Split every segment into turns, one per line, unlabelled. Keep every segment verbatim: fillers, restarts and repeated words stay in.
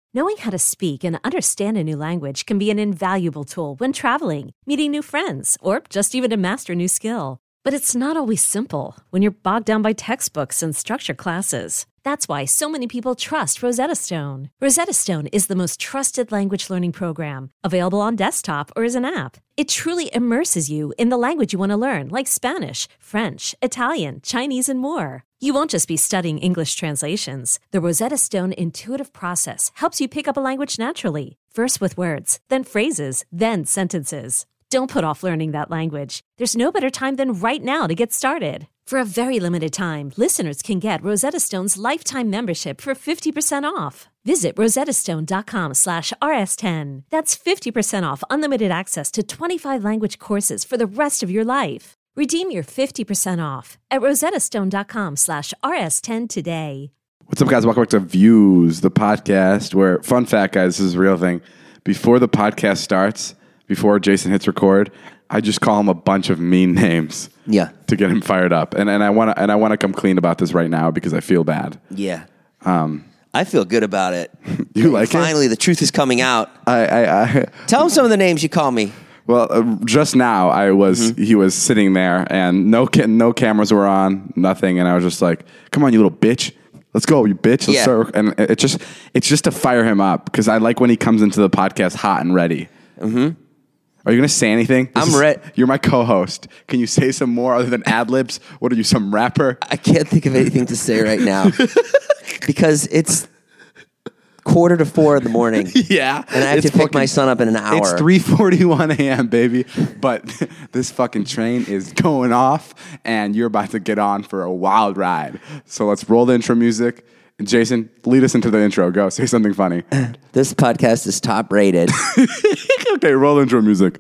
Knowing how to speak and understand a new language can be an invaluable tool when traveling, meeting new friends, or just even to master a new skill. But it's not always simple when you're bogged down by textbooks and structured classes. That's why so many people trust Rosetta Stone. Rosetta Stone is the most trusted language learning program, available on desktop or as an app. It truly immerses you in the language you want to learn, like Spanish, French, Italian, Chinese, and more. You won't just be studying English translations. The Rosetta Stone intuitive process helps you pick up a language naturally, first with words, then phrases, then sentences. Don't put off learning that language. There's no better time than right now to get started. For a very limited time, listeners can get Rosetta Stone's lifetime membership for fifty percent off. Visit rosettastone.com slash rs10. That's fifty percent off unlimited access to twenty-five language courses for the rest of your life. Redeem your fifty percent off at rosettastone.com slash rs10 today.
What's up, guys? Welcome back to Views, the podcast where, fun fact, guys, this is a real thing. Before the podcast starts, before Jason hits record, I just call him a bunch of mean names.
Yeah.
To get him fired up. And and I want to and I want to come clean about this right now because I feel bad.
Yeah.
Um,
I feel good about it.
You like
Finally, it? Finally, the truth is coming out.
I, I, I
Tell him some of the names you call me.
Well, uh, just now I was mm-hmm. he was sitting there and no ca- no cameras were on, nothing, and I was just like, "Come on, you little bitch. Let's go, you bitch." Let's
yeah.
start. And it just it's just to fire him up because I like when he comes into the podcast hot and ready.
Mhm.
Are you going to say anything? This
I'm
is,
ready.
You're my co-host. Can you say some more other than ad-libs? What are you, some rapper?
I can't think of anything to say right now because it's quarter to four in the morning.
Yeah.
And I have to pick fucking, my son up in an hour.
It's three forty-one a.m., baby. But this fucking train is going off, and you're about to get on for a wild ride. So let's roll the intro music. Jason, lead us into the intro. Go. Say something funny.
This podcast is top rated.
Okay, roll intro music.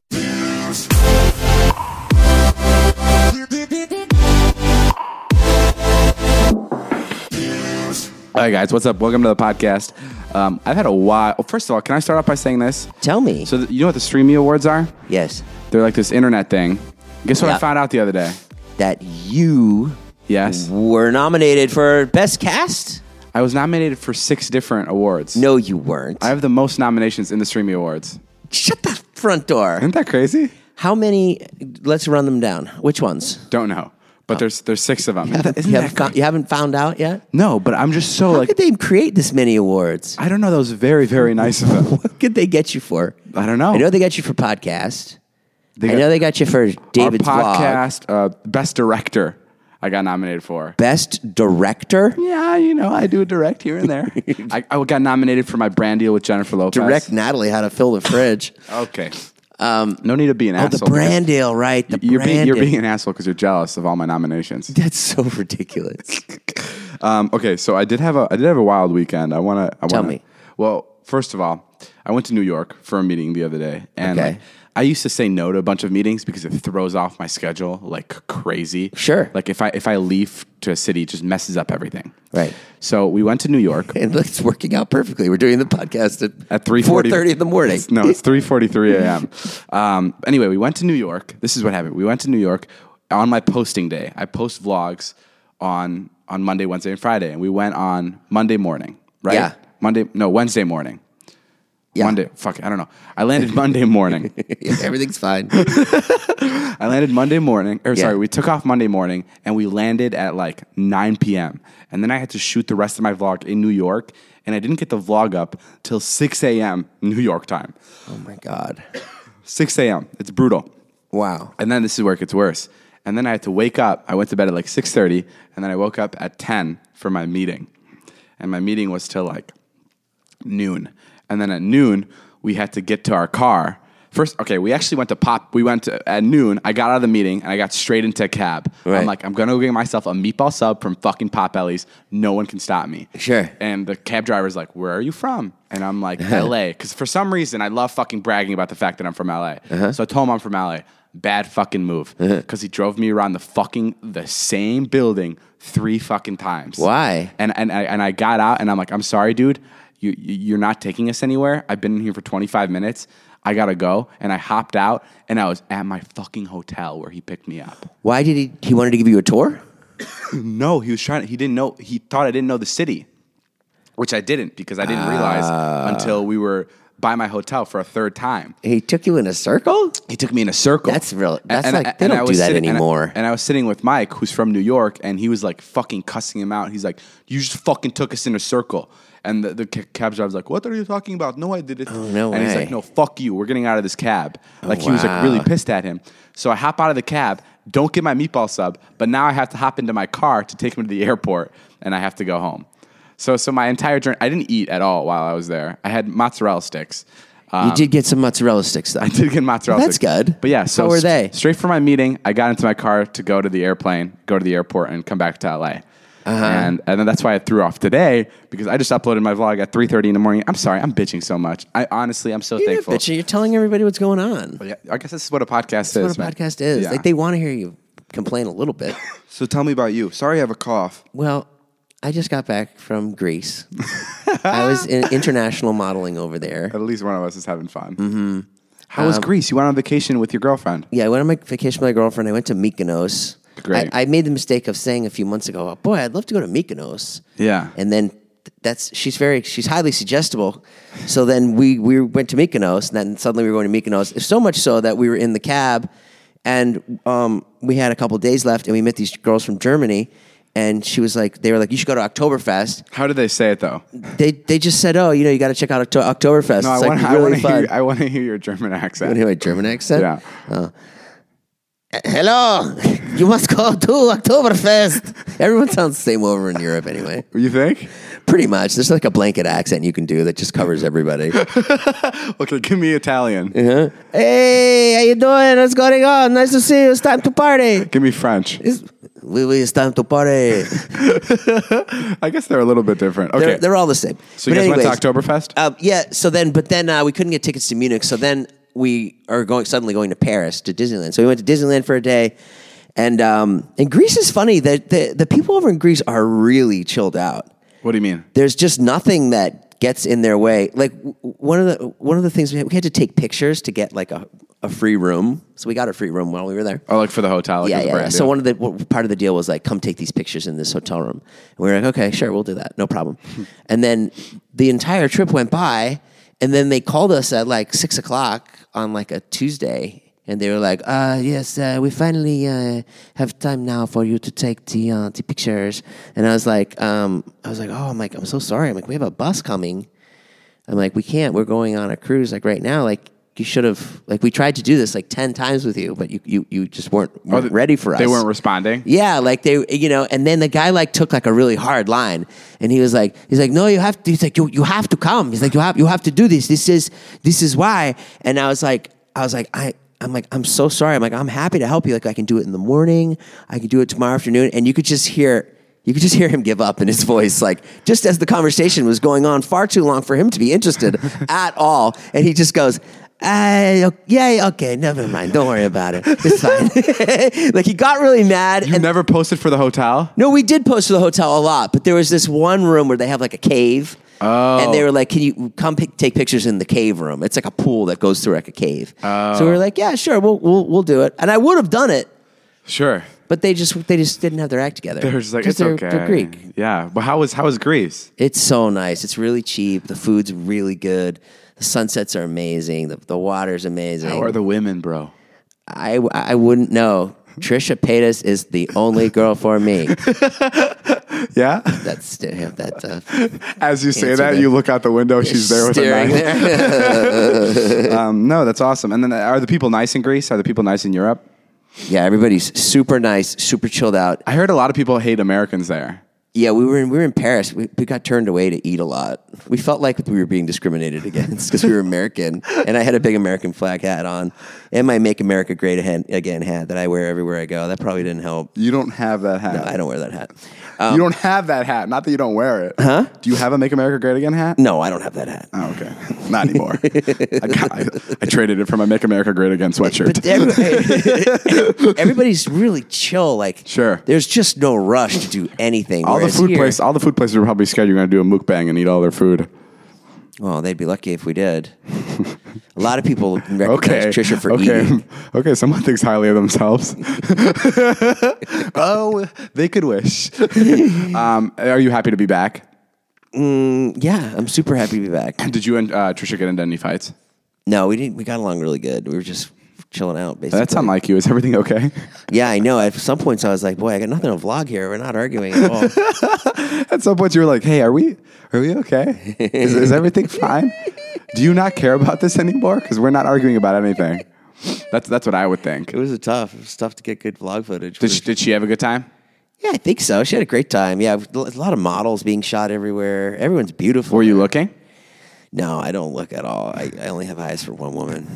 All right, guys, what's up? Welcome to the podcast. Um, I've had a while. Well, first of all, can I start off by saying this?
Tell me.
So, the, you know what the Streamy Awards are?
Yes.
They're like this internet thing. Guess what
yep.
I found out the other day?
That you
yes.
were nominated for Best Cast?
I was nominated for six different awards.
No, you weren't.
I have the most nominations in the Streamy Awards.
Shut the front door.
Isn't that crazy?
How many? Let's run them down. Which ones?
Don't know. But oh. there's there's six of them.
You haven't,
Isn't
you,
that
haven't found, you haven't found out yet?
No, but I'm just so
How
like...
How could they create this many awards?
I don't know. That was very, very nice of them.
What could they get you for?
I don't know.
I know they got you for podcast.
They
I know they got you for David's
our podcast,
vlog.
Uh, Best Director. I got nominated for.
Best Director?
Yeah, you know, I do a direct here and there. I, I got nominated for my brand deal with Jennifer Lopez.
Direct Natalie how to fill the fridge.
Okay. Um, no need to be an
oh,
asshole.
Oh, the brand deal, right? The
you're,
brand
being, you're
deal.
being an asshole because you're jealous of all my nominations.
That's so ridiculous.
um, okay, so I did have a I did have a wild weekend. I want to.
Tell me.
Well, first of all, I went to New York for a meeting the other day, and
okay.
like, I used to say no to a bunch of meetings because it throws off my schedule like crazy.
Sure.
Like if I if I leave to a city, it just messes up everything.
Right.
So we went to New York.
And it's working out perfectly. We're doing the podcast at,
at three
thirty in the morning.
It's, no, it's three forty-three a.m. um, anyway, we went to New York. This is what happened. We went to New York on my posting day. I post vlogs on, on Monday, Wednesday, and Friday. And we went on Monday morning, right?
Yeah.
Monday, no, Wednesday morning.
Yeah.
Monday, fuck, I don't know. I landed Monday morning.
Yeah, everything's fine.
I landed Monday morning, or
yeah.
sorry, we took off Monday morning, and we landed at like nine p.m. And then I had to shoot the rest of my vlog in New York, and I didn't get the vlog up till six a.m. New York time.
Oh my God.
six a.m. It's brutal.
Wow.
And then this is where it gets worse. And then I had to wake up. I went to bed at like six thirty, and then I woke up at ten for my meeting. And my meeting was till like noon. And then at noon, we had to get to our car. First, okay, we actually went to Pop. We went to, at noon, I got out of the meeting, and I got straight into a cab.
Right.
I'm like, I'm going to go get myself a meatball sub from fucking Potbelly's. No one can stop me.
Sure.
And the cab driver's like, where are you from? And I'm like, L A. Because for some reason, I love fucking bragging about the fact that I'm from L A. Uh-huh. So I told him I'm from L A. Bad fucking move. Because uh-huh. he drove me around the fucking, the same building three fucking times.
Why?
And, and, I, and I got out, and I'm like, I'm sorry, dude. You, you're not taking us anywhere. I've been in here for twenty-five minutes. I gotta go. And I hopped out, and I was at my fucking hotel where he picked me up.
Why did he? He wanted to give you a tour?
No, he was trying. He didn't know. He thought I didn't know the city. which I didn't because I didn't realize until we were by my hotel for a third time.
He took you in a circle?
He took me in a circle.
That's real. That's
And-
like,
and-
they
and I
don't
was
do that
sitting- and I-
anymore.
And I was sitting with Mike, who's from New York, and he was like fucking cussing him out. He's like, "You just fucking took us in a circle." And the, the ca- cab driver's like, "What are you talking about? No, I didn't."
Oh, no
and he's
way.
like, "No, fuck you. We're getting out of this cab." Like he was like
wow.
really pissed at him. So I hop out of the cab, don't get my meatball sub, but now I have to hop into my car to take him to the airport, and I have to go home. So so my entire journey, I didn't eat at all while I was there. I had mozzarella sticks.
You did get some mozzarella sticks, though.
I did get mozzarella
That's
sticks.
good.
But yeah, so
How were
st-
they?
straight from my meeting, I got into my car to go to the airplane, go to the airport, and come back to L A. Uh-huh. And and then that's why I threw off today, because I just uploaded my vlog at three thirty in the morning. I'm sorry, I'm bitching so much. I honestly, I'm so
You're
thankful.
not bitching. You're telling everybody what's going on.
But yeah, I guess this is what a podcast
That's
is.
what a
man.
podcast is.
Yeah.
Like, they want to hear you complain a little bit.
So tell me about you. Sorry I have a cough.
Well, I just got back from Greece. I was in international modeling over there.
At least one of us is having fun. Mm-hmm. How was Greece? You went on vacation with your girlfriend.
Yeah, I went on my vacation with my girlfriend. I went to Mykonos.
Great.
I, I made the mistake of saying a few months ago, "Boy, I'd love to go to Mykonos."
Yeah.
And then that's she's very she's highly suggestible. So then we we went to Mykonos, and then suddenly we were going to Mykonos. So much so that we were in the cab, and um, we had a couple days left, and we met these girls from Germany. And she was like, they were like, "You should go to Oktoberfest."
How did they say it though?
They they just said, "Oh, you know, you got to check out Okto- Oktoberfest."
No,
it's
I
like
want I
really
want to
fun.
hear I want to hear your German accent.
You want to hear my German accent?
Yeah.
Uh, hello, you must go to Oktoberfest. Everyone sounds the same over in Europe anyway.
You think?
Pretty much. There's like a blanket accent you can do that just covers everybody.
Okay, give me Italian.
Uh-huh. Hey, how you doing? What's going on? Nice to see you. It's time to party.
Give me French.
It's, oui, oui, it's time to party.
I guess they're a little bit different. Okay.
They're, they're all the same.
so you
But
guys
anyways,
went to Oktoberfest?
Um, yeah. So then, but then uh, we couldn't get tickets to Munich. So then we are going suddenly going to Paris to Disneyland. So we went to Disneyland for a day, and um, and Greece is funny. That the the people over in Greece are really chilled out.
What do you mean?
There's just nothing that gets in their way. Like w- one of the one of the things we had, we had to take pictures to get like a, a free room. So we got a free room while we were there.
Oh, like for the hotel? Like
Yeah,
as a
yeah.
brand
yeah.
deal?
So one of the w- part of the deal was like, come take these pictures in this hotel room. And we were like, okay, sure, we'll do that, no problem. And then the entire trip went by, and then they called us at like six o'clock on like a Tuesday, and they were like, uh, yes, uh, we finally uh, have time now for you to take the uh, the pictures. And I was like, um, I was like, oh, I'm like, I'm so sorry. I'm like, we have a bus coming. I'm like, we can't. We're going on a cruise like right now. Like, you should have, like, we tried to do this like ten times with you, but you you, you just weren't, weren't
Oh,
ready for us.
They weren't responding?
Yeah, like they, you know, and then the guy like took like a really hard line, and he was like, he's like, no, you have to. He's like, you you have to come. He's like, you have you have to do this. This is this is why. And I was like, I was like, I. I'm like, I'm so sorry. I'm like, I'm happy to help you. Like, I can do it in the morning. I can do it tomorrow afternoon. And you could just hear, you could just hear him give up in his voice, like just as the conversation was going on far too long for him to be interested at all. And he just goes, uh, yeah, okay, never mind. Don't worry about it. It's fine. Like he got really mad.
You
and
never posted for the hotel?
no, we did post to the hotel a lot, but there was this one room where they have like a cave.
Oh.
And they were like, can you come pick, take pictures in the cave room? It's like a pool that goes through like a cave.
Oh.
So we were like, yeah, sure, we'll, we'll, we'll do it. And I would have done it,
Sure.
but they just they just didn't have their act together.
They're just like,
'Cause
it's
they're,
okay.
They're Greek.
Yeah. But how was, how was Greece?
It's so nice. It's really cheap. The food's really good. The sunsets are amazing. The, the water's amazing.
How are the women, bro?
I, I wouldn't know. Trisha Paytas is the only girl for me.
Yeah?
That's yeah, that. Uh,
As you say
Answer
that,
that.
you look out the window, she's there with a
staring
knife.
there.
Um, no, that's awesome. And then are the people nice in Greece? Are the people nice in Europe?
Yeah, everybody's super nice, super chilled out.
I heard a lot of people hate Americans there.
Yeah, we were in we were in Paris. We, we got turned away to eat a lot. We felt like we were being discriminated against because we were American, and I had a big American flag hat on, and my "Make America Great Again" hat that I wear everywhere I go. That probably didn't help.
You don't have that hat.
No, I don't wear that hat.
you don't have that hat. Not that you don't wear it. Huh? Do you have a Make America Great Again hat?
No, I don't have that hat.
Oh, okay. Not anymore. I, got, I, I traded it for my Make America Great Again sweatshirt.
But every, everybody's really chill. Like,
Sure.
there's just no rush to do anything.
all the
whereas
food
here-
places, all the food places are probably scared you're going to do a mukbang and eat all their food.
Well, they'd be lucky if we did. A lot of people recognize
Okay.
Trisha for
okay.
eating.
Okay. Someone thinks highly of themselves. Oh, they could wish. um, are you happy to be back?
Mm, yeah, I'm super happy to be back.
Did you and uh, Trisha get into any fights?
No, we didn't. We got along really good. We were just chilling out, basically.
That's unlike you. Is everything okay?
Yeah, I know. At some points, I was like, "Boy, I got nothing to vlog here. We're not arguing at all."
At some point, you were like, "Hey, are we? Are we okay? Is, is everything fine? Do you not care about this anymore? Because we're not arguing about anything." That's that's what I would think.
It was a tough. It was tough to get good vlog footage.
Did she, did she have a good time?
Yeah, I think so. She had a great time. Yeah, a lot of models being shot everywhere. Everyone's beautiful.
Were you looking?
No, I don't look at all. I, I only have eyes for one woman.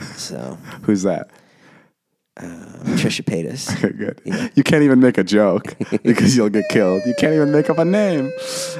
So
Who's that?
uh, Trisha Paytas.
Okay, good. Yeah. You can't even make a joke because you'll get killed. You can't even make up a name.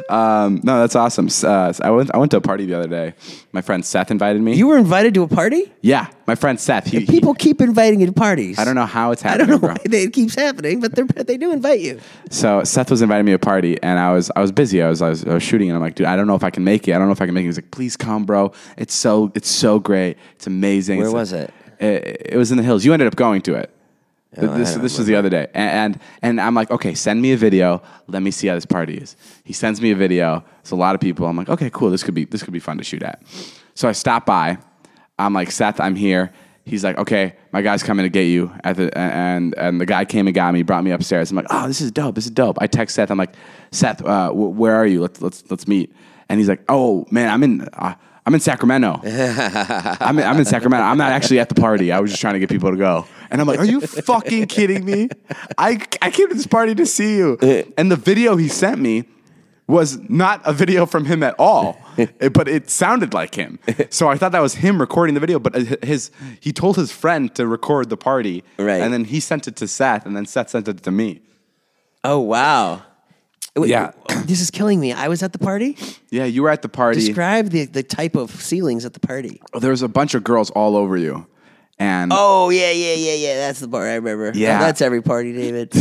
Um, no, that's awesome. Uh, I went. I went to a party the other day. My friend Seth invited me.
You were invited to a party?
Yeah, my friend Seth. He,
People
he,
keep inviting you to parties.
I don't know how it's
I
happening.
don't know
bro.
why they, it keeps happening, but they they do invite you.
So Seth was inviting me to a party, and I was I was busy. I was, I was I was shooting, and I'm like, dude, I don't know if I can make it. I don't know if I can make it. He's like, please come, bro. It's so it's so great. It's amazing.
Where
It's
was
like,
it?
it? It was in the hills. You ended up going to it.
Oh, I
this
don't
this was the other day, and, and and I'm like, okay, send me a video. Let me see how this party is. He sends me a video. It's a lot of people. I'm like, okay, cool. This could be this could be fun to shoot at. So I stop by. I'm like, Seth, I'm here. He's like, okay, my guy's coming to get you. At the and and the guy came and got me, brought me upstairs. I'm like, oh, this is dope. This is dope. I text Seth. I'm like, Seth, uh, w- where are you? Let's let's let's meet. And he's like, oh man, I'm in. Uh, I'm in Sacramento. I'm in, I'm in Sacramento. I'm not actually at the party. I was just trying to get people to go. And I'm like, are you fucking kidding me? I, I came to this party to see you. And the video he sent me was not a video from him at all, but it sounded like him. So I thought that was him recording the video, but his he told his friend to record the party.
Right.
And then he sent it to Seth, and then Seth sent it to me.
Oh, wow. Wait,
Yeah.
This is killing me. I was at the party?
Yeah, you were at the party.
Describe the, the type of ceilings at the party.
There was a bunch of girls all over you. And
Oh, yeah, yeah, yeah, yeah. That's the part I remember.
Yeah.
Oh, that's every party, David.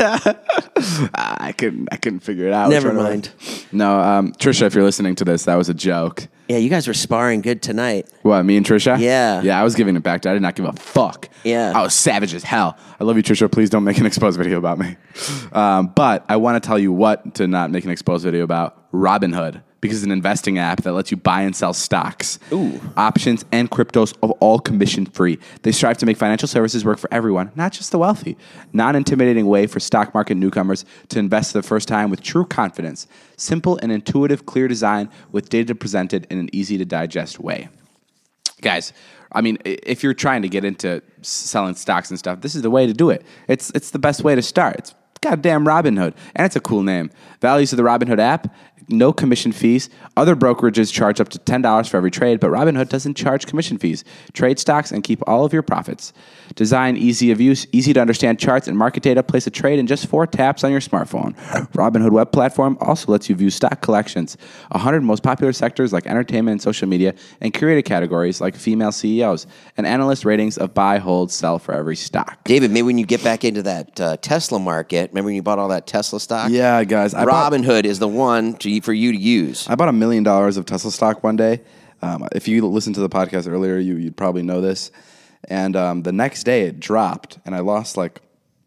I couldn't I couldn't figure it out.
Never
Which one it
mind.
was. No, um, Trisha, if you're listening to this, that was a joke.
Yeah, you guys were sparring good tonight.
What, me and Trisha?
Yeah.
Yeah, I was giving it back to her. I did not give a fuck.
Yeah.
I was savage as hell. I love you, Trisha. Please don't make an exposed video about me. Um, but I want to tell you what to not make an exposed video about. Robinhood. Because it's an investing app that lets you buy and sell stocks,
Ooh.
options, and cryptos of all commission-free. They strive to make financial services work for everyone, not just the wealthy. Non-intimidating way for stock market newcomers to invest for the first time with true confidence. Simple and intuitive, clear design with data presented in an easy-to-digest way. Guys, I mean, if you're trying to get into selling stocks and stuff, this is the way to do it. It's it's the best way to start. It's goddamn Robinhood. And it's a cool name. Values of the Robinhood app, no commission fees. Other brokerages charge up to ten dollars for every trade, but Robinhood doesn't charge commission fees. Trade stocks and keep all of your profits. Design easy of use, easy to understand charts and market data. Place a trade in just four taps on your smartphone. Robinhood web platform also lets you view stock collections, one hundred most popular sectors like entertainment and social media, and curated categories like female C E Os, and analyst ratings of buy, hold, sell for every stock.
David, maybe when you get back into that uh, Tesla market, remember when you bought all that Tesla stock?
Yeah, guys. I bought-
Robinhood is the one to, for you to use.
I bought a million dollars of Tesla stock one day. Um, if you listened to the podcast earlier, you, you'd probably know this. And um, the next day it dropped, and I lost like,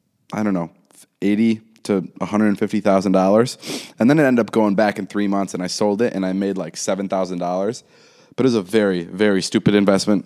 I don't know, eighty to one hundred fifty thousand dollars. And then it ended up going back in three months, and I sold it, and I made like seven thousand dollars. But it was a very, very stupid investment.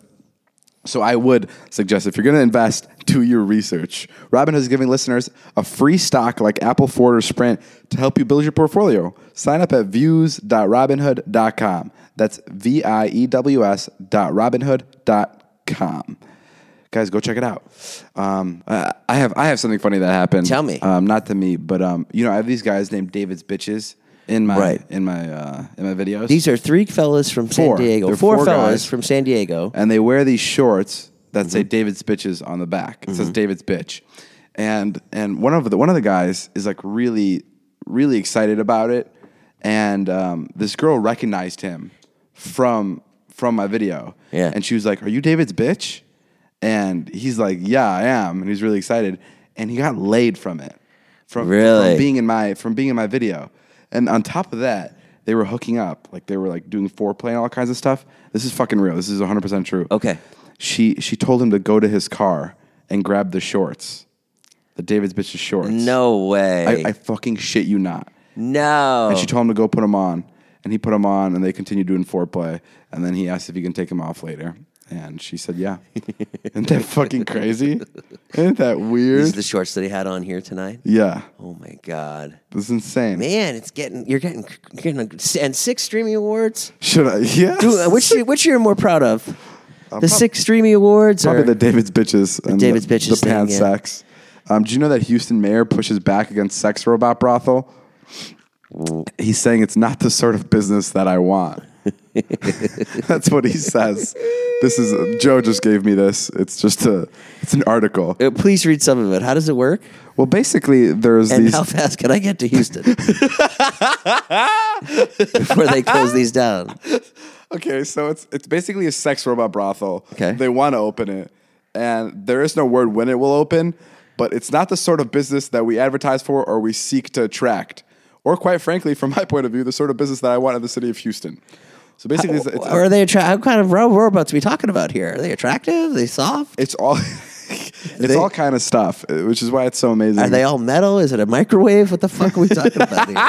So I would suggest, if you're going to invest, do your research. Robinhood is giving listeners a free stock like Apple, Ford, or Sprint to help you build your portfolio. Sign up at views dot robinhood dot com. That's V I E W S dot robinhood dot com. Guys, go check it out. Um, uh, I have I have something funny that happened.
Tell me.
Um, not to me, but um, you know, I have these guys named David's Bitches in my
Right.
in my uh, in my videos.
These are three fellas from San
Four.
Diego.
They're
Four,
four
fellas
guys.
from San Diego.
And they wear these shorts that say
Mm-hmm.
David's Bitches on the back. It says David's Bitch. And and one of the one of the guys is like really, really excited about it. And um, this girl recognized him from from my video.
Yeah.
And she was like, "Are you David's bitch?" And he's like, "Yeah, I am." And he's really excited. And he got laid from it. From,
Really?
from being in my from being in my video. And on top of that, they were hooking up. Like they were like doing foreplay and all kinds of stuff. This is fucking real. This is one hundred percent true.
Okay.
She she told him to go to his car and grab the shorts. The David's Bitches shorts.
No way.
I, I fucking shit you not.
no.
And she told him to go put them on. and he put them on, and they continued doing foreplay. And then he asked if he can take them off later. And she said, yeah. Isn't that fucking crazy? Isn't that weird?
These are the shorts that he had on here tonight?
Yeah.
Oh, my God.
This is insane.
Man, it's getting, you're getting, you're getting, and six streaming awards?
Should I? Yeah.
Dude, which, which you're more proud of?
Uh,
the
prob-
six streaming awards?
Probably
or?
the David's Bitches. And
David's
the,
Bitches
The
thing,
pan
yeah.
sex. Um, do you know that Houston mayor pushes back against sex robot brothel? He's saying it's not the sort of business that I want. That's what he says. This is Joe just gave me this. It's just a it's an article.
Uh, please read some of it. How does it work?
Well, basically, there's
And
these.
how fast can I get to Houston before they close these down?
Okay, so it's it's basically a sex robot brothel.
Okay.
They want to open it, and there is no word when it will open, but it's not the sort of business that we advertise for or we seek to attract, or quite frankly, from my point of view, the sort of business that I want in the city of Houston. So basically, it's, it's,
Or are they attra- what kind of ro- robots are we talking about here? Are they attractive? Are they soft?
it's all it's
they-
all kind of stuff, uh, which is why it's so amazing.
Are they all metal? Is it a microwave? What the fuck are we talking about here?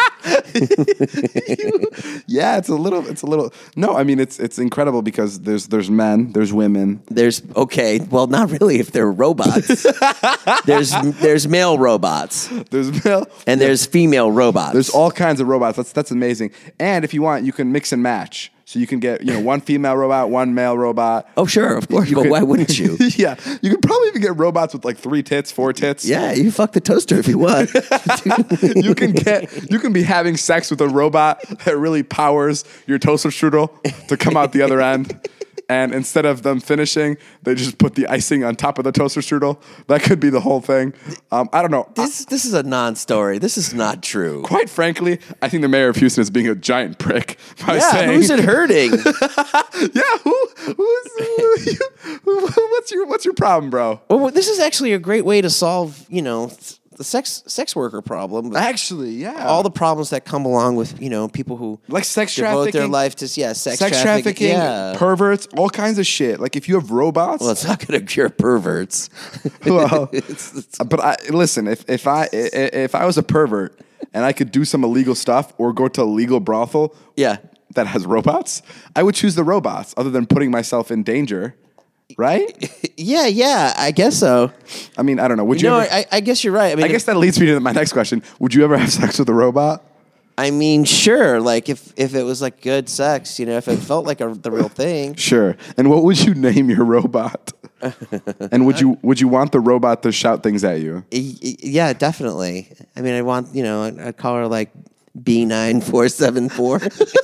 Yeah, it's a little. It's a little. No, I mean it's it's incredible because there's there's men, there's women.
There's okay, well, not really if they're robots. there's there's male robots
There's male.
and there's female robots.
There's all kinds of robots. That's that's amazing. And if you want, you can mix and match. So you can get you know one female robot, one male robot.
Oh sure, of course,
You
but
could-
why wouldn't you?
Yeah, you could probably even get robots with like three tits, four tits.
Yeah, you fuck the toaster if you want.
You can get you can be having sex with a robot that really powers your toaster strudel to come out the other end. And instead of them finishing, they just put the icing on top of the toaster strudel. That could be the whole thing. Um, I don't know.
This this is a non-story. This is not true.
Quite frankly, I think the mayor of Houston is being a giant prick by
Yeah,
saying,
who's it hurting?
"Yeah, who, who's, who, who, what's your what's your problem, bro?"
Well, this is actually a great way to solve, you know, the sex sex worker problem.
Actually, yeah,
All the problems that come along with, you know, people who
like sex
devote
trafficking,
their life to yeah, sex,
sex trafficking,
yeah.
perverts, all kinds of shit. Like if you have robots,
Well, it's not going to cure perverts.
well,
It's- it's-
but I listen. If if I i- if I was a pervert and I could do some illegal stuff or go to a legal brothel,
yeah.
that has robots, I would choose the robots other than putting myself in danger. Right?
Yeah, yeah, I guess so.
I mean, I don't know. Would you?
No,
ever,
I, I guess you're right. I mean,
I guess that leads me to my next question. Would you ever have sex with a robot?
I mean, sure. Like if, if it was like good sex, you know, if it felt like a, the real thing.
Sure. And what would you name your robot? And would you would you want the robot to shout things at you?
Y- y- Yeah, definitely. I mean, I want, you know, I'd, I'd call her like B nine four seven four.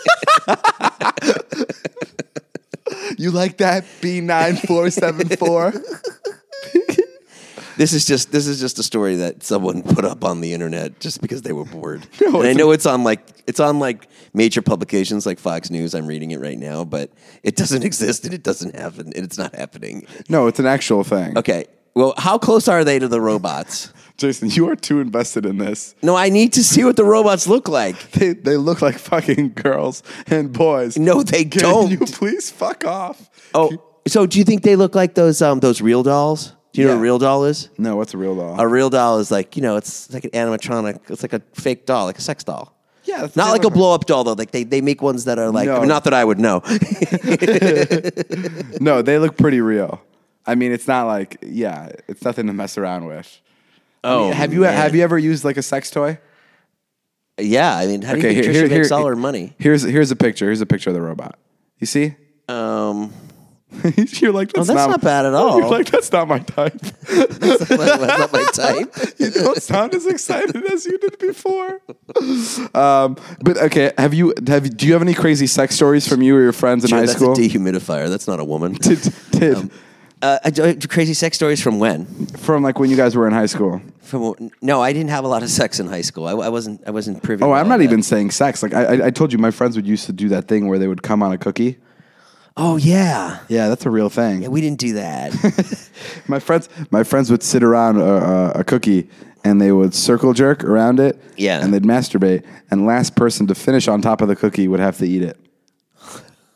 You like that B nine four seven four?
This is just this is just a story that someone put up on the internet just because they were bored.
No,
and I
it's
know it's on like it's on like major publications like Fox News. I'm reading it right now, but it doesn't exist and it doesn't happen and it's not happening.
No, it's an actual thing.
Okay. Well, how close are they to the robots?
Jason, you are too invested in this.
No, I need to see what the robots look like.
They they look like fucking girls and boys.
No, they
Can
don't.
you please fuck off?
Oh, so do you think they look like those um those real dolls? Do you know
Yeah.
what a real doll is?
No, what's a real doll?
A real doll is like, you know, it's like an animatronic. It's like a fake doll, like a sex doll.
Yeah, that's
Not
what
like
they
a
look
blow up doll though. Like they, they make ones that are like
No.
I mean, not that I would know.
No, they look pretty real. I mean, it's not like yeah, it's nothing to mess around with. I mean,
Oh,
have you
man.
have you ever used like a sex toy?
Yeah, I mean, how do you
Okay,
think
here,
Trisha
here,
makes
here-
all her money?
Here's here's a picture. Here's a picture of the robot. You see?
Um,
You're like that's,
Oh, that's not bad at all.
You're like that's not my type.
that's not my type.
You don't sound as excited as you did before. Um, but okay, have you have you- do you have any crazy sex stories from you or your friends in
Sure,
high
that's
school?
a dehumidifier. That's not a woman.
did, did
Uh, uh, crazy sex stories from when?
from like when you guys were in high school?
From no, I didn't have a lot of sex in high school. I, I wasn't. I wasn't privy.
Oh,
to
I'm
all
not
that.
even saying sex. Like I, I, I told you, my friends would used to do that thing where they would come on a cookie.
Oh yeah.
Yeah, that's a real thing.
Yeah, we didn't do that.
My friends, my friends would sit around a, a, a cookie and they would circle jerk around it.
Yeah.
and they'd masturbate. And last person to finish on top of the cookie would have to eat it.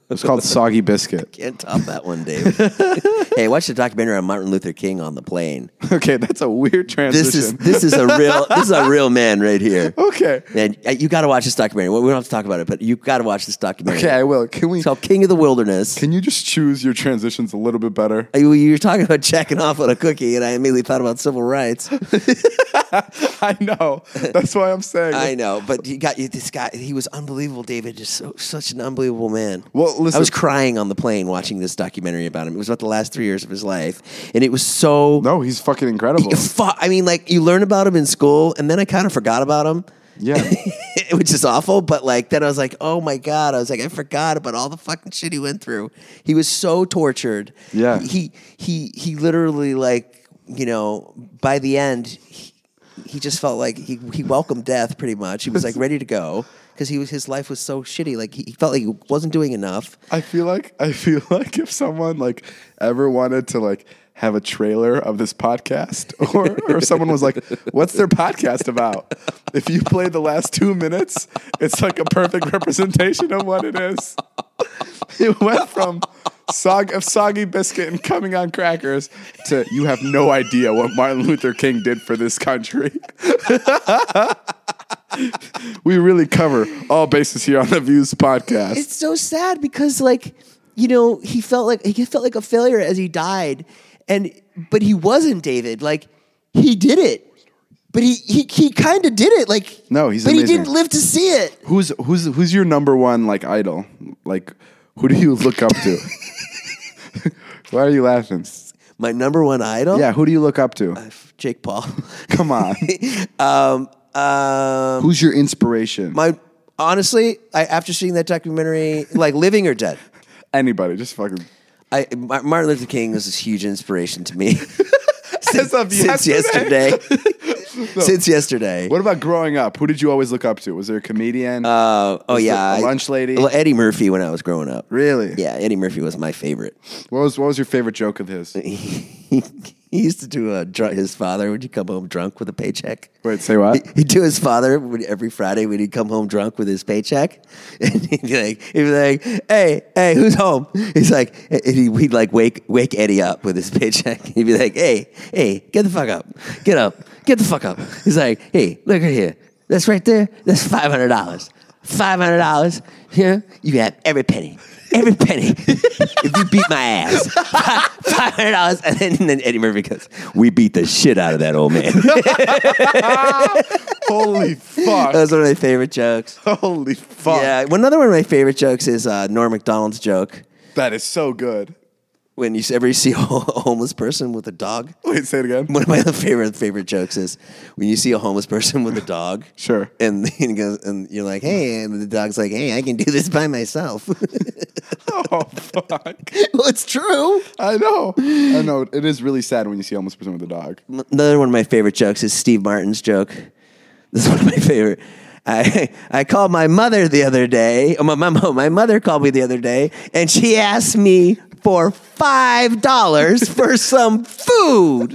It's called Soggy Biscuit.
Can't top that one, Dave. Hey, watch the documentary on Martin Luther King on the plane.
Okay, that's a weird transition.
This is this is a real this is a real man right here.
Okay.
Man, you got to watch this documentary. Well, we don't have to talk about it, but you got to watch this documentary.
Okay, I will. Can we?
It's called King of the Wilderness.
Can you just choose your transitions a little bit better?
You you were talking about checking off on a cookie, and I immediately thought about civil rights.
I know. That's why I'm saying.
I know, but you got you, this guy. He was unbelievable, David. Just so, such an unbelievable man.
Well, listen.
I was crying on the plane watching this documentary about him. It was about the last three years of his life, and it was so.
No, he's fucking incredible.
Fu- I mean, like you learn about him in school, and then I kind of forgot about him.
Yeah.
Which is awful, but like then I was like, oh my God. I was like, I forgot about all the fucking shit he went through. He was so tortured.
Yeah.
He he he literally like, you know, by the end he, he just felt like he, he welcomed death pretty much. He was like ready to go because he was his life was so shitty. Like he, he felt like he wasn't doing enough.
I feel like I feel like if someone like ever wanted to like have a trailer of this podcast, or or someone was like, "What's their podcast about?" If you play the last two minutes, it's like a perfect representation of what it is. It went from sog of Soggy Biscuit and Coming on Crackers to you have no idea what Martin Luther King did for this country. We really cover all bases here on the Views podcast.
It's so sad because, like, you know, he felt like he felt like a failure as he died, and but he wasn't, David. Like, he did it, but he he he kind of did it. Like,
no, he's
but
amazing.
he didn't live to see it.
Who's who's who's your number one like idol? Like, who do you look up to? Why are you laughing?
My number one idol?
Yeah, who do you look up to?
Uh, Jake Paul.
Come on.
um, um,
Who's your inspiration?
my honestly, I after seeing that documentary, like living or dead,
Anybody, just fucking.
I Ma- Martin Luther King was this huge inspiration to me.
As of
Since
yesterday.
yesterday. Since yesterday.
What about growing up? Who did you always look up to? Was there a comedian?
Uh, oh
Was
yeah,
there a
I-
lunch lady?
Well, Eddie Murphy when I was growing up.
Really?
Yeah, Eddie Murphy was my favorite.
What was what was your favorite joke of his?
he, he used to do a dr- his father would you come home drunk with a paycheck.
Wait, say what?
He'd do his father when- every Friday when he'd come home drunk with his paycheck, and he'd be like, he'd be like, "Hey, hey, who's home?" He's like, and he, he'd like wake wake Eddie up with his paycheck. He'd be like, "Hey, hey, get the fuck up, get up, get the fuck up." He's like, "Hey, look right here, that's right there, that's five hundred dollars, five hundred dollars. Here, you have every penny." Every penny. If you beat my ass, five hundred dollars, and then, and then Eddie Murphy goes, "We beat the shit out of that old man."
Holy fuck!
That was one of my favorite jokes.
Holy fuck!
Yeah, one another one of my favorite jokes is uh, Norm Macdonald's joke
That is so good.
when you ever see a homeless person with a dog.
Wait, say it again.
One of my other favorite favorite jokes is when you see a homeless person with a dog.
Sure.
And he goes, and you're like, "Hey," and the dog's like, "Hey, I can do this by myself."
Oh fuck!
Well, it's true.
I know. I know. It is really sad when you see a homeless person with a dog.
Another one of my favorite jokes is Steve Martin's joke. This is one of my favorite. I I called my mother the other day. Oh, my, my my mother called me the other day, and she asked me for five dollars for some food.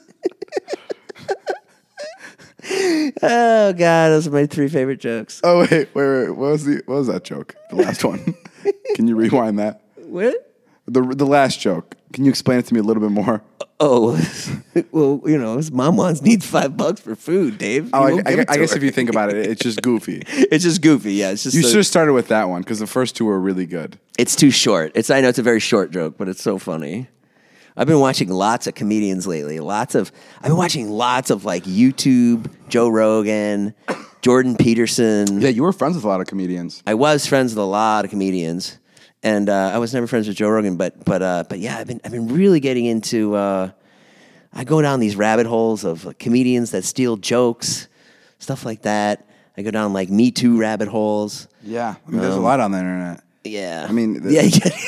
Oh God, those are my three favorite jokes.
Oh wait, wait, wait. What was the what was that joke? The last one. Can you rewind that?
What?
The the last joke. Can you explain it to me a little bit more?
Oh, well, you know, his mom wants needs five bucks for food, Dave.
Oh,
You
I,
won't
I,
give it
I
to
guess
her.
if you think about it, it's just goofy.
It's just goofy. Yeah, it's just
You
so-
should have started with that one because the first two were really good.
It's too short. It's I know it's a very short joke, but it's so funny. I've been watching lots of comedians lately. Lots of I've been watching lots of like YouTube, Joe Rogan, Jordan Peterson.
Yeah, you were friends with a lot of comedians.
I was friends with a lot of comedians, and uh, I was never friends with Joe Rogan. But but uh, but yeah, I've been I've been really getting into. Uh, I go down these rabbit holes of like, comedians that steal jokes, stuff like that. I go down like Me Too rabbit holes.
Yeah, I mean, there's a lot on the internet.
Yeah,
I mean, the-
yeah, you get,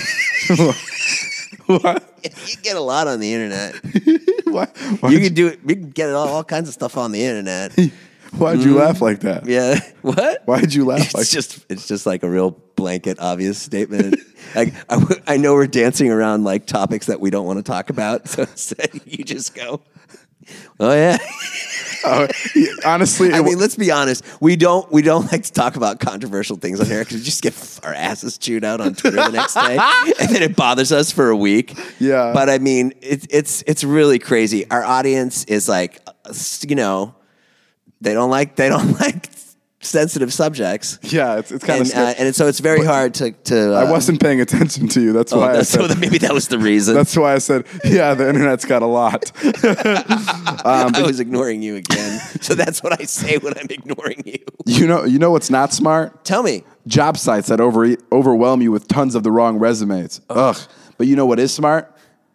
What?
you get a lot on the internet.
Why, why
You
did
can do it. You can get all, all kinds of stuff on the internet.
Why'd you laugh like that?
Yeah. What?
Why'd you laugh
It's
like
just it's just like a real blanket, obvious statement. Like I, w- I know we're dancing around like topics that we don't want to talk about, so instead you just go, "Oh yeah."
Oh, he- honestly,
I
it,
mean, let's be honest. We don't we don't like to talk about controversial things on here because we just get our asses chewed out on Twitter the next day, and then it bothers us for a week.
Yeah.
But I mean, it's it's it's really crazy. Our audience is like, uh, you know, they don't like they don't like sensitive subjects.
yeah, it's, it's kind
And,
of scary.
uh, and so it's very hard to. to uh,
I wasn't paying attention to you. That's
Oh,
why I
that's,
said.
so that maybe that was the reason.
That's why I said, yeah, the internet's got a lot. um,
I was ignoring you again. So that's what I say when I'm ignoring you.
you know, you know what's not smart?
Tell me.
Job sites that over overwhelm you with tons of the wrong resumes. Ugh. But you know what is smart?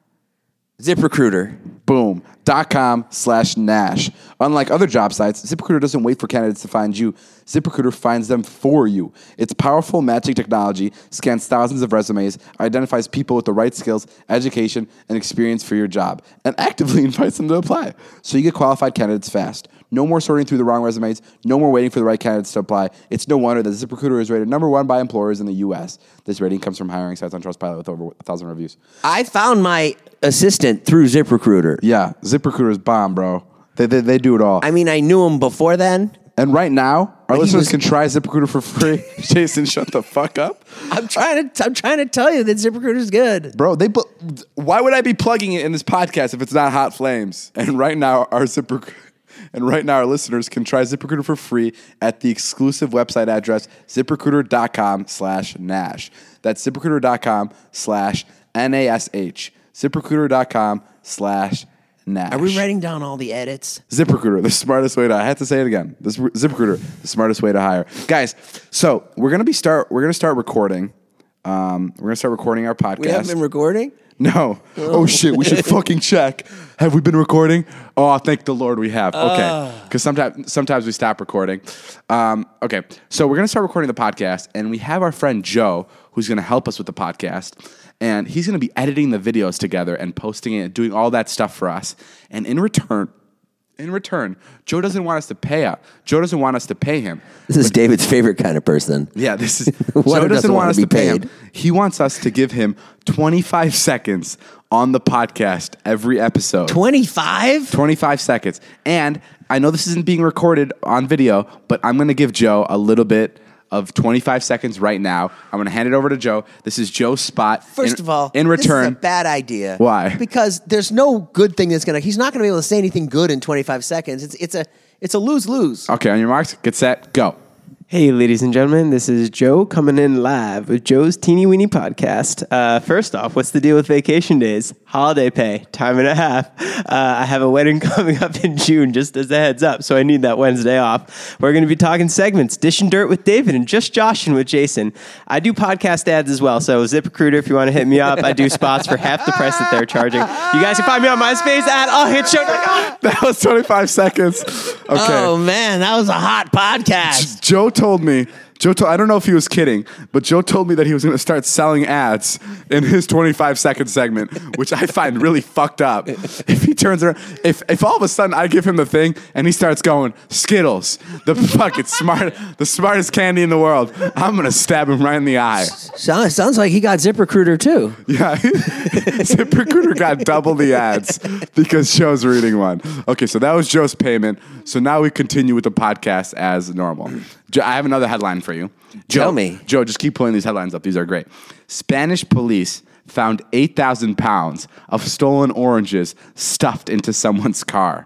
ZipRecruiter.
Boom. Dot com slash Nash. Unlike other job sites, ZipRecruiter doesn't wait for candidates to find you. ZipRecruiter finds them for you. Its powerful matching technology scans thousands of resumes, identifies people with the right skills, education, and experience for your job, and actively invites them to apply. So you get qualified candidates fast. No more sorting through the wrong resumes. No more waiting for the right candidates to apply. It's no wonder that ZipRecruiter is rated number one by employers in the U S. This rating comes from hiring sites on Trustpilot with over one thousand reviews.
I found my assistant through ZipRecruiter.
Yeah, ZipRecruiter is bomb, bro. They, they, they do it all.
I mean, I knew him before then.
And right now, our
He
listeners
was-
can try ZipRecruiter for free. Jason, shut the fuck up.
I'm trying to. I'm trying to tell you that ZipRecruiter is good.
Bro, they. bu- Why would I be plugging it in this podcast if it's not Hot Flames? And right now, our ZipRecruiter. And right now, our listeners can try ZipRecruiter for free at the exclusive website address, ZipRecruiter.com slash Nash. That's ZipRecruiter.com slash N A S H. ZipRecruiter.com slash Nash.
Are we writing down all the edits?
ZipRecruiter, the smartest way to. I have to say it again. This ZipRecruiter, the smartest way to hire, guys. So we're gonna be start. We're gonna start recording. Um, we're gonna start recording our podcast.
We haven't been recording.
No. Oh shit. We should fucking check. Have we been recording? Oh, thank the Lord we have. Okay. Because sometimes sometimes we stop recording. Um, okay. So we're gonna start recording the podcast, and we have our friend Joe who's gonna help us with the podcast. And he's going to be editing the videos together and posting it, doing all that stuff for us. And in return, in return, Joe doesn't want us to pay up. Joe doesn't want us to pay him.
This is David's favorite kind of person.
Yeah, this is
One
Joe
who
doesn't
doesn't
want
wanna
us
be
to pay
paid.
him. He wants us to give him twenty-five seconds on the podcast every episode.
twenty-five?
twenty-five seconds. And I know this isn't being recorded on video, but I'm going to give Joe a little bit of twenty-five seconds right now. I'm going to hand it over to Joe. This is Joe's spot.
First
in,
of all,
in
this is
return,
a bad idea.
Why?
Because there's no good thing that's gonna. He's not gonna be able to say anything good in twenty-five seconds. It's it's a it's a lose lose.
okay, on your marks, get set, go.
Hey, ladies and gentlemen, this is Joe coming in live with Joe's Teeny Weeny Podcast. Uh, first off, what's the deal with vacation days? Holiday pay, time and a half. Uh, I have a wedding coming up in June, just as a heads up, so I need that Wednesday off. We're going to be talking segments, dishing dirt with David and just joshing with Jason. I do podcast ads as well, so ZipRecruiter, if you want to hit me up, I do spots for half the price that they're charging. You guys can find me on MySpace at I'll hit show.
That was twenty-five seconds. Okay.
Oh man, that was a hot podcast.
Joe told me, Joe told, I don't know if he was kidding, but Joe told me that he was going to start selling ads in his twenty-five second segment, which I find really fucked up. If he turns around, if, if all of a sudden I give him the thing and he starts going, Skittles, the fucking smart, the smartest candy in the world, I'm going to stab him right in the eye.
Sounds sounds like he got ZipRecruiter too.
Yeah. ZipRecruiter got double the ads because Joe's reading one. Okay, so that was Joe's payment. So now we continue with the podcast as normal. Joe, I have another headline for you. Joe,
Tell me.
Joe, just keep pulling these headlines up. These are great. Spanish police found eight thousand pounds of stolen oranges stuffed into someone's car.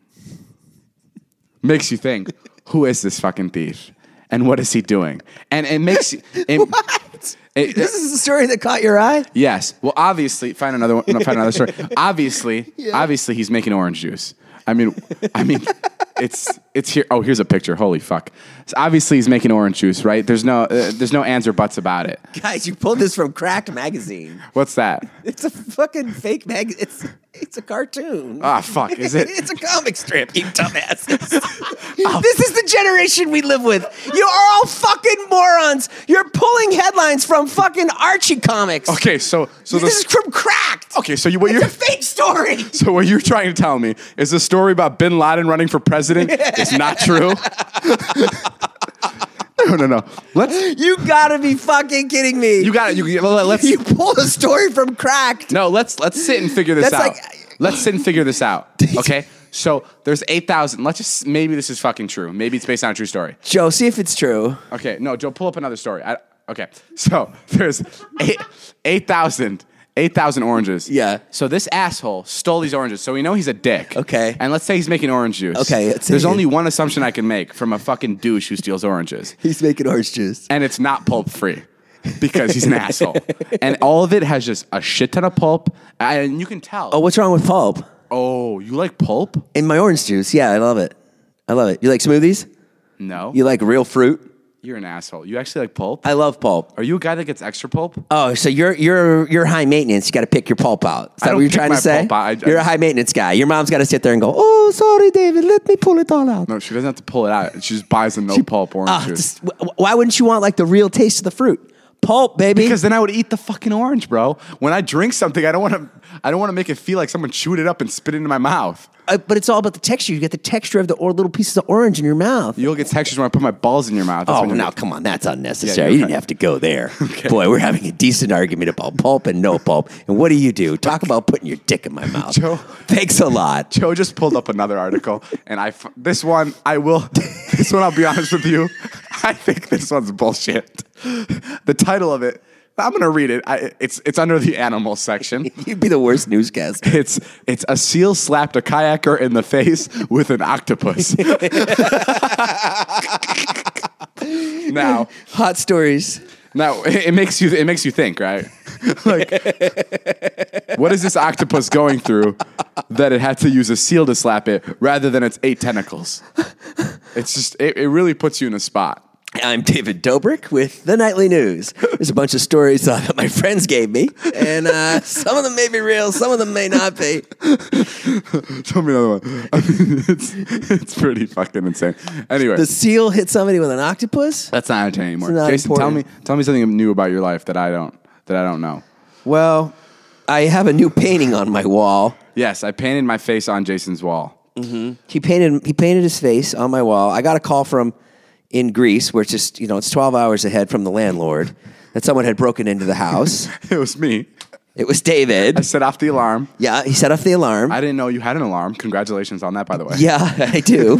Makes you think, who is this fucking thief? And what is he doing? And it makes you... It,
What?
It-
This is the story that caught your eye?
Yes. Well, obviously, find another one. No, find another story. Obviously, obviously, he's making orange juice. I mean, I mean, it's it's here. Oh, here's a picture. Holy fuck! So obviously, he's making orange juice, right? There's no uh, there's no ands or buts about it.
Guys, you pulled this from Cracked Magazine.
What's that?
It's a fucking fake mag. It's it's a cartoon.
Ah, fuck. Is it?
It's a comic strip, you dumbasses. This is the generation we live with. You are all fucking morons. You're pulling headlines from fucking Archie comics.
Okay, so so
This is
the
from Cracked.
okay, so you what
It's
you're
a fake story.
so what you're trying to tell me is the story about Bin Laden running for president is not true. No, no, no. Let's.
You gotta be fucking kidding me.
You got it. You let's.
You pulled a story from Cracked.
No, let's let's sit and figure this
That's
out.
like-
let's sit and figure this out. Okay. So there's eight thousand. Let's just, maybe this is fucking true. Maybe it's based on a true story.
Joe, see if it's true.
Okay, no, Joe, pull up another story. I, okay, so there's eight, 8,000 eight thousand oranges.
Yeah.
So this asshole stole these oranges. So we know he's a dick.
Okay.
And let's say he's making orange juice.
Okay, let's
There's
say-
only one assumption I can make from a fucking douche who steals oranges.
He's making orange juice.
And it's not pulp free. Because he's an asshole. And all of it has just a shit ton of pulp. And you can tell.
Oh, what's wrong with pulp?
Oh, you like pulp?
In my orange juice, yeah, I love it. I love it. You like smoothies?
No.
You like real fruit?
You're an asshole. You actually like pulp?
I love pulp.
Are you a guy that gets extra pulp?
Oh, so you're you're you're high maintenance. You got to pick your pulp out. Is
I
that
don't
what you're
pick
trying
my
to say?
pulp out. I- I-
you're a high maintenance guy. Your mom's got to sit there and go, "Oh, sorry, David, let me pull it all out."
No, she doesn't have to pull it out. She just buys a no pulp orange
Ah,
juice.
just- wh- why wouldn't you want like the real taste of the fruit? Pulp, baby.
Because then I would eat the fucking orange, bro. When I drink something, I don't want to. I don't want to make it feel like someone chewed it up and spit it into my mouth.
Uh, but it's all about the texture. You get the texture of the or little pieces of orange in your mouth.
You'll get textures when I put my balls in your mouth. That's
Oh,
when you
now
get-
come on, that's unnecessary.
Yeah,
you
you're
didn't
right.
have to go there. Boy, we're having a decent argument about pulp and no pulp. And what do you do? Talk about putting your dick in my mouth.
Joe.
Thanks a lot.
Joe just pulled up another article, and I f- this one I will. This one I'll be honest with you. I think this one's bullshit. The title of it. I'm gonna read it. I, it's it's under the animal section.
You'd be the worst newscaster.
It's it's a seal slapped a kayaker in the face with an octopus. Now,
Hot stories.
now it, it makes you it makes you think, right? Like, what is this octopus going through that it had to use a seal to slap it rather than its eight tentacles? It's just it, it really puts you in a spot.
I'm David Dobrik with the Nightly News. There's a bunch of stories uh, that my friends gave me, and uh, some of them may be real, some of them may not be.
Tell me another one. I mean, it's it's pretty fucking insane. Anyway,
The seal hit somebody with an octopus?
that's not entertaining anymore.
It's not
Jason,
important.
tell me tell me something new about your life that I don't that I don't know.
Well, I have a new painting on my wall.
Yes, I painted my face on Jason's wall.
He painted he painted his face on my wall. I got a call from in Greece, where it's just, you know, it's twelve hours ahead from the landlord, that someone had broken into the house.
It was me.
It was David.
I set off the alarm.
Yeah, he set off the alarm.
I didn't know you had an alarm. Congratulations on that, by the way.
Yeah, I do.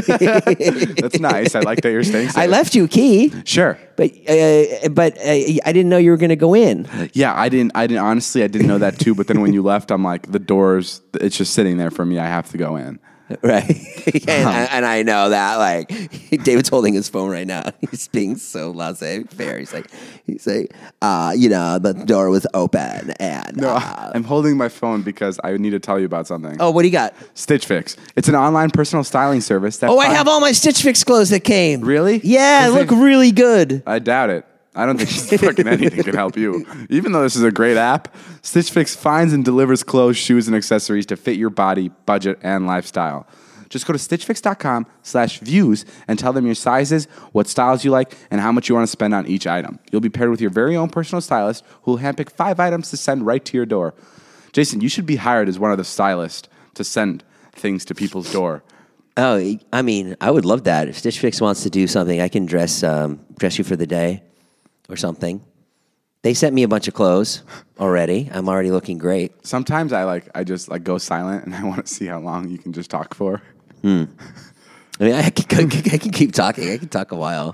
That's nice. I like that you're staying safe.
I left you a key,
Sure.
but uh, but uh, I didn't know you were going to go in.
Yeah, I didn't. I didn't. Honestly, I didn't know that too. But then when you left, I'm like, the doors. It's just sitting there for me. I have to go in.
Right. and, I, and I know that, like, David's holding his phone right now. He's being so laissez-faire. He's like, he's like, uh, you know, the door was open and.
No,
uh,
I'm holding my phone because I need to tell you about something.
oh, what do you got?
Stitch Fix. It's an online personal styling service. That
Oh, I
fi-
have all my Stitch Fix clothes that came.
Really?
Yeah,
Does
they look
it-
really good.
I doubt it. I don't think fucking anything can help you. Even though this is a great app, Stitch Fix finds and delivers clothes, shoes, and accessories to fit your body, budget, and lifestyle. Just go to stitchfix.com slash views and tell them your sizes, what styles you like, and how much you want to spend on each item. You'll be paired with your very own personal stylist who will handpick five items to send right to your door. Jason, you should be hired as one of the stylists to send things to people's door.
Oh, I mean, I would love that. If Stitch Fix wants to do something, I can dress um, dress you for the day or something. They sent me a bunch of clothes already. I'm already looking great.
Sometimes I like I just like go silent and I want to see how long you can just talk for.
I mean, I can, I can keep talking. I can talk a while.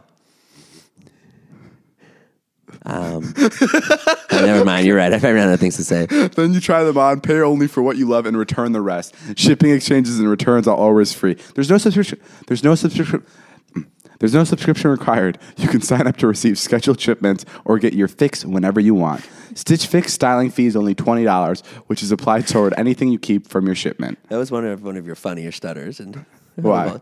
Um, oh, never mind. You're right. I ran out of things to say.
Then you try them on, pay only for what you love, and return the rest. Shipping, exchanges, and returns are always free. There's no subscription. There's no subscription. There's no subscription required. You can sign up to receive scheduled shipments or get your fix whenever you want. Stitch Fix styling fee is only twenty dollars, which is applied toward anything you keep from your shipment.
That was one of one of your funnier stutters. And
Why?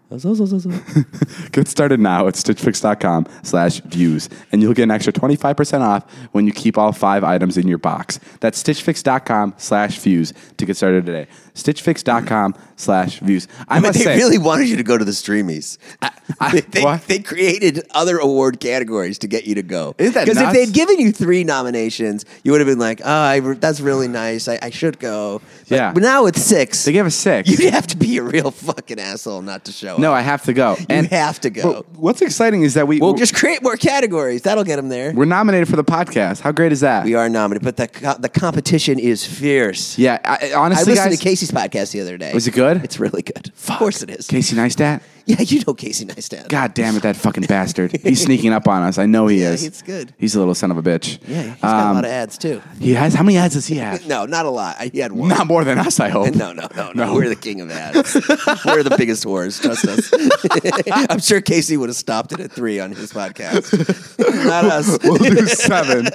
Get started now at stitchfix.com slash views, and you'll get an extra twenty-five percent off when you keep all five items in your box. That's stitchfix.com slash views to get started today. Stitchfix.com slash views. I
I mean,
must
they
say,
really wanted you to go to the Streamies.
I-
they, they,
what?
they created other award categories to get you to go.
Isn't that
Because if
nuts?
they'd given you three nominations, you would have been like, "Oh, I, that's really nice. I, I should go." But,
Yeah.
but now with six,
they gave us six.
you'd have to be a real fucking asshole not to show show
No,
up.
I have to go.
You
And
have to go.
but what's exciting is that we
We'll just create more categories. That'll get them there.
we're nominated for the podcast. How great is that?
We are nominated, but the co- the competition is fierce.
Yeah, I,
I
honestly,
listened
guys,
to Casey's podcast the other day.
Was it good?
It's really good. Of course it is.
Casey Neistat.
Yeah, you know Casey Neistat.
God damn it, that fucking bastard. He's sneaking up on us. I know he
Yeah,
is.
it's good.
He's a little son of a bitch.
Yeah, he's got a
Um,
lot of ads too.
He has. How many ads does he have?
No, not a lot. I- He had one.
Not more than us, I hope.
No, no, no, no. We're the king of ads. We're the biggest whores. Trust us. I'm sure Casey would have stopped it at three on his podcast. Not us.
We'll do seven.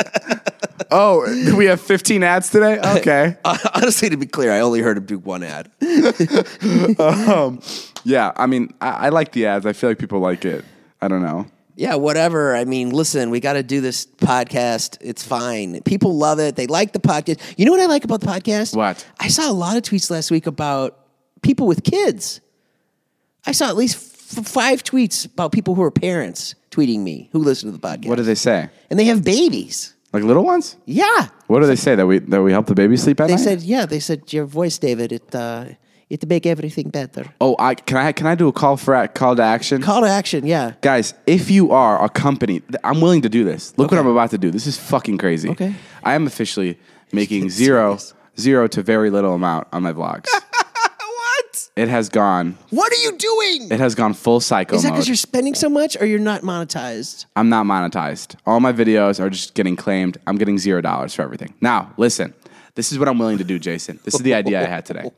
Oh, do we have fifteen ads today? Okay.
Honestly, to be clear, I only heard him do one ad.
um, yeah, I mean, I, I like the ads. I feel like people like it. I don't know.
Yeah, whatever. I mean, listen, we got to do this podcast. It's fine. People love it. They like the podcast. You know what I like about the podcast?
What?
I saw a lot of tweets last week about people with kids. I saw at least f- five tweets about people who are parents tweeting me who listen to the podcast.
What do they say?
And they have babies.
Like little ones?
Yeah.
What do they say? That we that we help the baby sleep at
They
night?
said, yeah, they said, your voice, David, it uh, it make everything better.
Oh, I can I can I do a call for a- call to action?
Call to action, yeah.
Guys, if you are a company, th- I'm willing to do this. Look
Okay.
what I'm about to do. This is fucking crazy.
Okay.
I am officially making zero,
Serious?
zero to very little amount on my vlogs.
What?
It has gone.
What are you doing?
It has gone full psycho
Is that
mode.
because you're spending so much or you're not monetized?
I'm not monetized. All my videos are just getting claimed. I'm getting zero dollars for everything. Now, listen. This is what I'm willing to do, Jason. This is the idea I had today.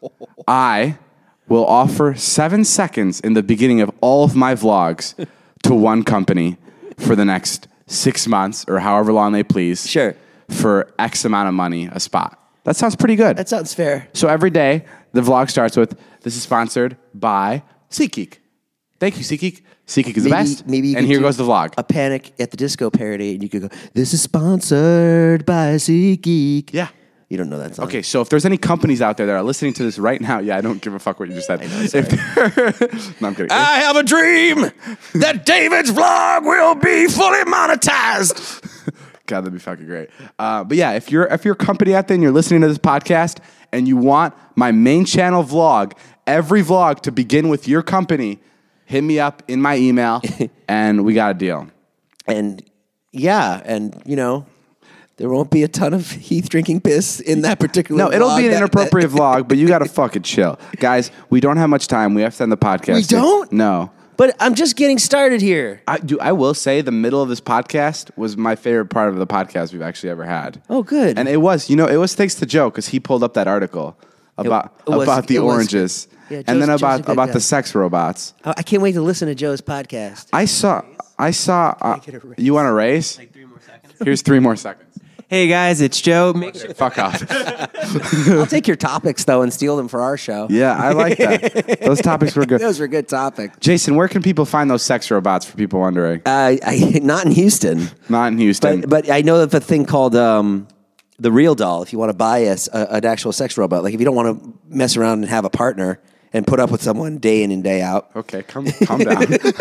I will offer seven seconds in the beginning of all of my vlogs to one company for the next six months or however long they please.
Sure.
For X amount of money a spot. That sounds pretty good.
That sounds fair.
So every day, the vlog starts with, this is sponsored by SeatGeek. Thank you, SeatGeek. SeatGeek is the best.
Maybe you
and
could
here
do
goes the vlog.
A Panic at the Disco parody, and you could go, this is sponsored by SeatGeek.
Yeah.
You don't know that song.
Okay, so if there's any companies out there that are listening to this right now, yeah, I don't give a fuck what you just said.
I know, sorry.
If- no, I'm kidding.
I have a dream that David's vlog will be fully monetized.
God, that'd be fucking great. Uh, but yeah, if you're if you're a company out there and you're listening to this podcast and you want my main channel vlog, every vlog to begin with your company, hit me up in my email, and we got a deal.
And yeah, and you know, there won't be a ton of Heath drinking piss in that particular
No, it'll
vlog
be an
that-
inappropriate vlog, but you got to fucking chill, guys. We don't have much time. We have to end the podcast.
We don't?
No.
But I'm just getting started here.
I do. I will say the middle of this podcast was my favorite part of the podcast we've actually ever had.
Oh, good.
And it was, you know, it was thanks to Joe because he pulled up that article about
it was-
about the
it was
oranges,
Yeah,
and then
Joe's- Joe's a
about
good
about
guy.
the sex robots.
I I can't wait to listen to Joe's podcast.
I saw. I saw. Uh,
get a raise?
you want a raise?
Like three more seconds.
Here's three more seconds.
Hey guys, it's Joe. Make sure
Fuck off.
I'll take your topics though and steal them for our show.
Yeah, I like that. Those topics were good.
Those were good topics.
Jason, where can people find those sex robots for people wondering?
Uh, I, not in Houston,
Not in Houston.
but but I know of a thing called um, the Real Doll. If you want to buy a, s- a- an actual sex robot, like if you don't want to mess around and have a partner and put up with someone day in and day out,
okay, come calm down.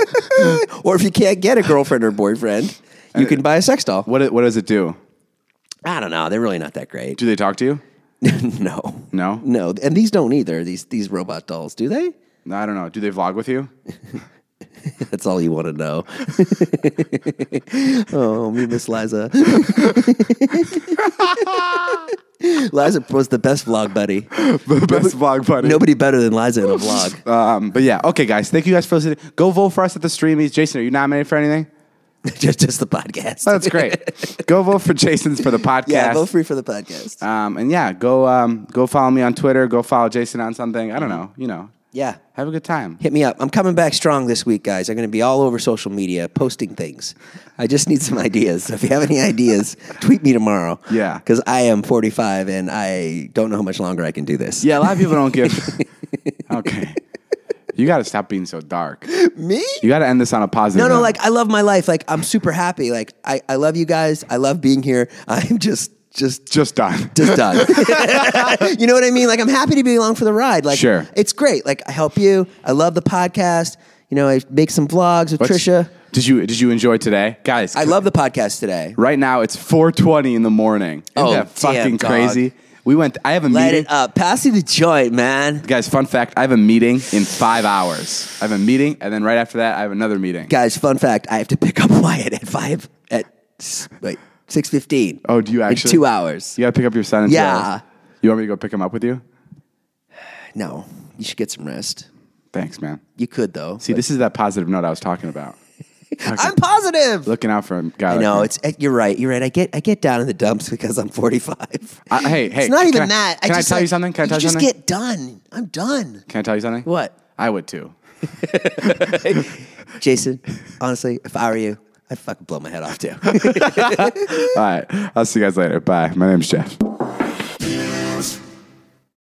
or if you can't get a girlfriend or boyfriend, you can buy a sex doll.
What it- what does it do?
I don't know. They're really not that great.
Do they talk to you?
no,
No?
no, and these don't either. These these robot dolls, do they?
No, I don't know. Do they vlog with you?
That's all you want to know. Oh, me miss Liza. Liza was the best vlog buddy.
The best vlog buddy.
Nobody better than Liza in a vlog.
Um, but yeah, okay, guys. Thank you guys for listening. Go vote for us at the Streamies. Jason, are you nominated for anything?
just just the podcast.
That's great. Go vote for Jason's for the podcast.
Yeah, vote free for the podcast.
Um, and yeah, go um, go follow me on Twitter. Go follow Jason on something. I don't know. You know,
Yeah.
have a good time.
Hit me up. I'm coming back strong this week, guys. I'm going to be all over social media posting things. I just need some ideas. So if you have any ideas, tweet me tomorrow.
Yeah.
Because I am forty-five and I don't know how much longer I can do this.
Yeah, a lot of people don't give. Okay, you got to stop being so dark.
Me?
You got to end this on a positive.
No, no,
note.
like I love my life. Like I'm super happy. Like I, I love you guys. I love being here. I'm just just
just done.
just done. You know what I mean? Like I'm happy to be along for the ride. Like
Sure.
it's great. Like I help you. I love the podcast. You know, I make some vlogs with
What's-
Trisha.
Did you did you enjoy today, guys?
I love the podcast today.
Right now it's four twenty in the morning. Isn't
Oh,
that
damn,
fucking
dog.
crazy? We went. I have a
Light
meeting.
it up. Pass you the joint, man.
Guys, fun fact: I have a meeting in five hours. I have a meeting, and then right after that, I have another meeting.
Guys, fun fact: I have to pick up Wyatt at five at wait six fifteen.
Oh, do you actually?
In two hours.
You got to pick up your son in two
Yeah.
hours. You want me to go pick him up with you?
No, you should get some rest.
Thanks, man.
You could though.
See, this is that positive note I was talking about.
I'm positive.
Looking out for a guy.
I
like
know
me.
it's. You're right. You're right. I get. I get down in the dumps because I'm forty-five.
I, hey, hey.
It's not
can
even
I,
that.
Can I,
just,
tell you
like,
something? Can I tell you
just
something?
get done. I'm done.
Can I tell you something?
What?
I would too.
Jason, honestly, if I were you, I'd fucking blow my head off too.
All right. I'll see you guys later. Bye. My name's Jeff.